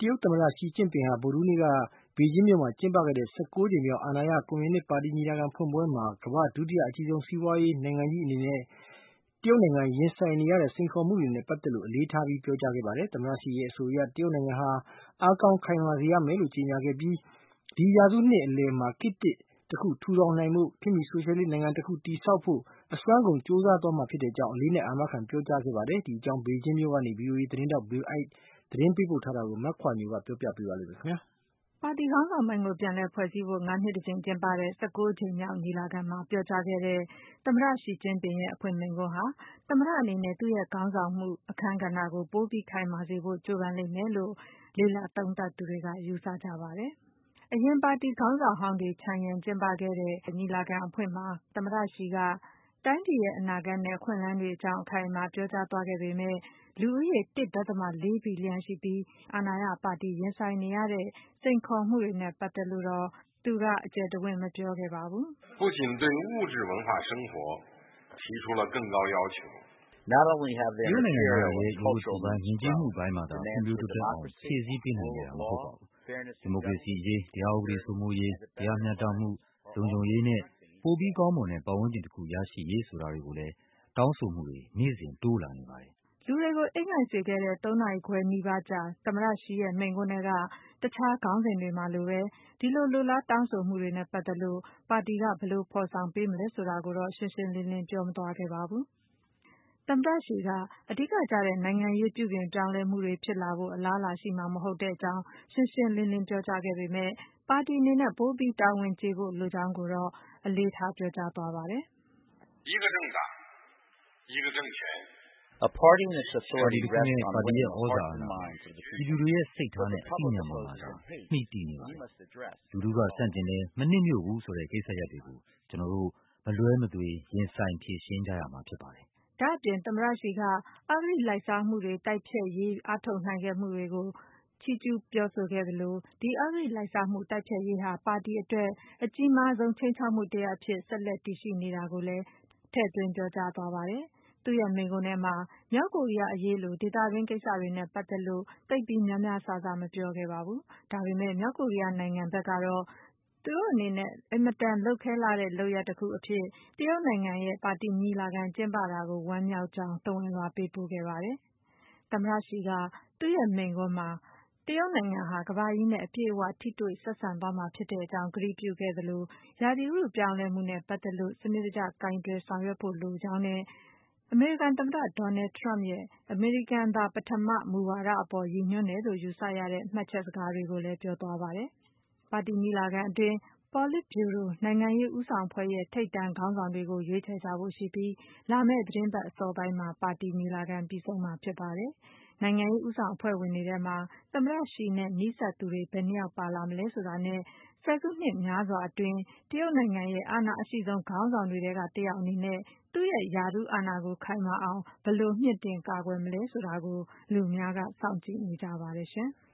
ရုတ်သမ္မတရှီကျင့်ပင်ဟာဗုဒ္ဓဟူးနေ့ကဘေကျင်းမြို့မှာကျင်းပခဲ့တဲ့19ကြိမ်မြောက်အာဏာရကွန်မြူနစ်ပါတီညီလာခံဖွင့်ပွဲမှာကမ္ဘာ့ဒုတိယအကြီးဆုံးစီးပွားရေးနိုင်ငံကြီးအနေနဲ့တရုတ်နိုင်ငံရင်ဆိုင်နေရတဲ့စိန်ခေါ်မှုတွေနဲ့ပတ်သက်လို့အလေးထားပြောကြားခဲ့ပါတယ်။ သမ္မတရှီရဲ့အဆိုအရတရုတ်နိုင်ငံဟာအားကောင်းခိုင်မာစေရမယ်လို့ကြေညာခဲ့ပြီးဒီရာစုနှစ်အလယ်မှာခေတ်သစ်တခုထူထောင်နိုင်ဖို့ခေတ်မီဆိုရှယ်လစ်နိုင်ငံတခုတည်ဆောက်ဖို့အစွမ်းကုန်ကြိုးစားသွားမှာဖြစ်ကြောင်းအလေးအနက်အာမခံပြောကြားခဲ့ပါတယ်။ ဒီအကြောင်းဘေကျင်းမြို့ကနေ VOA သတင်းထောက် Bill Ide သတင်းပေးပို့ထားတာကိုမခွာညိုကပြောပြပေးပါလိမ့်မယ်။ပါတီခေါင်းဆောင်ပိုင်းကိုပြန်လည်ဖွဲ့စည်းဖို့5နှစ်တကြိမ်ကျင်းပတဲ့19ကြိမ်မြောက်ညီလာခံမှာပြောကြားခဲ့တဲ့သမ္မတရှီကျင့်ပင်ရဲ့အဖွင့်မိန့်ခွန်းဟာသမ္မတအနေနဲ့သူ့ရဲ့ခေါင်းဆောင်မှုအခန်းကဏ္ဍကိုပိုပြီးခိုင်မာစေဖို့ကြိုးပမ်းလိမ့်မယ်လို့လေ့လာသုံးသပ်သူတွေကယူဆကြပါတယ်။အရင်ပါတီခေါင်းဆောင်ဟောင်းတွေခြံရံကျင်းပခဲ့တဲ့ညီလာခံအဖွင့်မှာသမ္မတရှီကတိုင်းပြည်ရဲ့အနာဂတ်နဲ့အခွင့်အလမ်းတွေအကြောင်းအခိုင်အမာပြောကြားသွားခဲ့ပေမဲ့လူဦးရေ 1.4 ဘီလီယံရှိပြီးအာဏာရပါတီရင်ဆိုင်နေရတဲ့စိန်ခေါ်မှုတွေနဲ့ပတ်သက်လို့တော့သူကအကျယ်တဝင့်မပြောခဲ့ပါဘူး။不仅对物质文化生活提出了更高要求တရုတ်နိုင်ငံသားတွေရဲ့လူမှုစီးပွားယဉ်ကျေးမှုပိုင်းမှာသာဖွံ့ဖြိုးတိုးတက်အောင်ဖြည့်ဆည်းပေးနိုင်ခဲ့တာမဟုတ်ပါဘူး။ဒီမိုကရေစီရေးတရားဥပဒေစိုးမိုးရေးတရားမျှတမှုလုံခြုံရေးနဲ့ပိုပြီးကောင်းမွန်တဲ့ပတ်ဝန်းကျင်တစ်ခုရရှိရေးဆိုတာတွေကိုလည်းတောင်းဆိုမှုတွေနေ့စဉ်တိုးလာနေပါတယ်။လူတွေကိုအိပ်ငိုက်စေခဲ့တဲ့3နာရီခွဲနီးပါးကြာသမ္မတရှီရဲ့မိန့်ခွန်းထဲကတခြားခေါင်းစဉ်တွေမှာလိုပဲဒီလိုလိုလားတောင်းဆိုမှုတွေနဲ့ပတ်သက်လို့ပါတီကဘယ်လိုဖော်ဆောင်ပေးမလဲဆိုတာကိုတော့ရှင်းရှင်းလင်းလင်းပြောမသွားခဲ့ပါဘူး။သမ္မတရှီကအဓိကကျတဲ့နိုင်ငံရေးပြုပြင်ပြောင်းလဲမှုတွေဖြစ်လာဖို့အလားအလာရှိမှာမဟုတ်ကြောင်းရှင်းရှင်းလင်းလင်းပြောကြားခဲ့ပေမဲ့ပါတီအနေနဲ့ပိုပြီးတာဝန်ကျေဖို့လိုကြောင်းကိုတော့အလေးထားပြောကြားသွားပါတယ်။一个政党一个政权ပါတီတစ်ခုနဲ့ပါတီရဲ့ဩဇာအာဏာပြည်သူတွေရဲ့စိတ်ထားနဲ့အသိဉာဏ်ပေါ်မှာသာမှီတည်နေပါတယ်။လူထုကဆန့်ကျင်တယ်မနှစ်မြို့ဘူးဆိုတဲ့ကိစ္စရပ်တွေကိုကျွန်တော်တို့မလွဲမသွေရင်ဆိုင်ဖြေရှင်းကြရမှာဖြစ်ပါတယ်။ဒါ့အပြင်သမ္မတရှီကအဂတိလိုက်စားမှုတွေတိုက်ဖျက်ရေးအားထုတ်နိုင်ခဲ့မှုတွေကိုချီးကျူးပြောဆိုခဲ့သလိုဒီအဂတိလိုက်စားမှုတိုက်ဖျက်ရေးဟာပါတီအတွက်အကြီးမားဆုံးခြိမ်းခြောက်မှုတစ်ရပ်အဖြစ်ဆက်လက်တည်ရှိနေတာကိုလည်းထည့်သွင်းပြောကြားသွားပါတယ်။သူ့ရဲ့မိန့်ခွန်းထဲမှာမြောက်ကိုရီးယားအရေးလိုဒေသတွင်းကိစ္စတွေနဲ့ပတ်သက်လို့သိပ်ပြီးများများစားစားမပြောခဲ့ပါဘူး။ဒါပေမဲ့မြောက်ကိုရီးယားနိုင်ငံဘက်ကတော့သူတို့အနေနဲ့အင်မတန်လုပ်ခဲလှတဲ့လုပ်ရပ်တစ်ခုအဖြစ်တရုတ်နိုင်ငံရဲ့ပါတီညီလာခံကျင်းပတာကိုဝမ်းမြောက်ကြောင်းသဝဏ်လွှာပေးပို့ခဲ့ပါတယ်။သမ္မတရှီကသူ့ရဲ့မိန့်ခွန်းမှာတရုတ်နိုင်ငံဟာကမ္ဘာကြီးနဲ့အပြည့်အဝထိတွေ့ဆက်ဆံသွားမှာဖြစ်ကြောင်းကတိပြုခဲ့သလိုရာသီဥတုပြောင်းလဲမှုနဲ့ပတ်သက်လို့စနစ်တကျကိုင်တွယ်ဆောင်ရွက်ဖို့လိုကြောင်းနဲ့အမေရိကန်သမ္မတဒေါ်နယ်ထရမ့်ရဲ့အမေရိကန်သာပထမမူဝါဒအပေါ်ရည်ညွှန်းတယ်လို့ယူဆရတဲ့မှတ်ချက်စကားတွေကိုလည်းပြောသွားပါတယ်။ပါတီညီလာခံအတွင်းပေါ်လစ်ဗျူရိုနိုင်ငံရေးဦးဆောင်အဖွဲ့ရဲ့ထိပ်တန်းခေါင်းဆောင်တွေကိုရွေးချယ်ကြဖို့ရှိပြီးလာမယ့်သီတင်းပတ်အစောပိုင်းမှာပါတီညီလာခံပြီးဆုံးမှာဖြစ်ပါတယ်။နိုင်ငံရေးဦးဆောင်အဖွဲ့ဝင်တွေထဲမှာသမ္မတရှီနဲ့နီးစပ်သူတွေဘယ်နှစ်ယောက်ပါလာမလဲဆိုတာနဲ့ဆယ်စုနှစ်များစွာအတွင်းတရုတ်နိုင်ငံရဲ့အာဏာအရှိဆုံးခေါင်းဆောင်တွေထဲကတစ်ယောက်အနေနဲ့သူ့ရဲ့ရာထူးအာဏာကိုခိုင်မာအောင်ဘယ်လိုမြှင့်တင်ကာကွယ်မလဲဆိုတာကိုလူအများကစောင့်ကြည့်နေကြပါတယ်ရှင်။